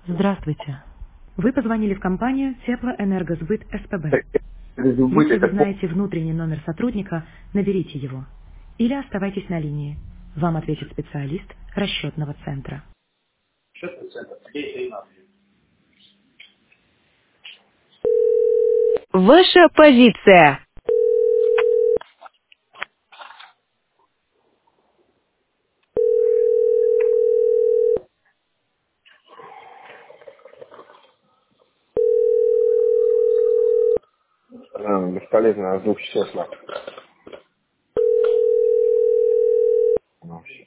Здравствуйте. Вы позвонили в компанию Теплоэнергосбыт СПБ. Быть Если вы это знаете внутренний номер сотрудника, наберите его. Или оставайтесь на линии. Вам ответит специалист расчетного центра. Ваша позиция. бесполезно, а 2 часов на. Ну, всё.